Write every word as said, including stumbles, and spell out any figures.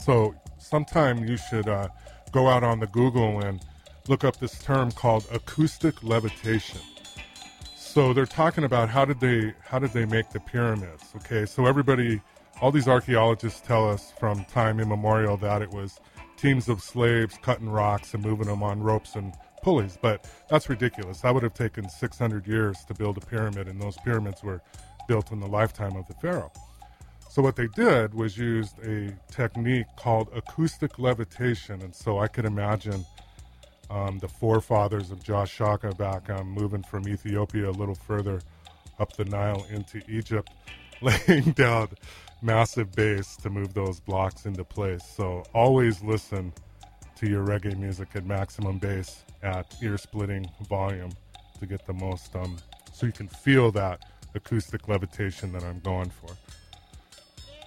So sometime you should uh, go out on the Google and look up this term called acoustic levitation. So they're talking about how did they how did they make the pyramids? Okay, so everybody, all these archaeologists tell us from time immemorial that it was teams of slaves cutting rocks and moving them on ropes and pulleys, but that's ridiculous. That would have taken six hundred years to build a pyramid, and those pyramids were built in the lifetime of the pharaoh. So what they did was used a technique called acoustic levitation, and so I could imagine um, the forefathers of Josh Shaka back um, moving from Ethiopia a little further up the Nile into Egypt, laying down massive bass to move those blocks into place. So always listen to your reggae music at maximum bass at ear-splitting volume to get the most, um, so you can feel that acoustic levitation that I'm going for.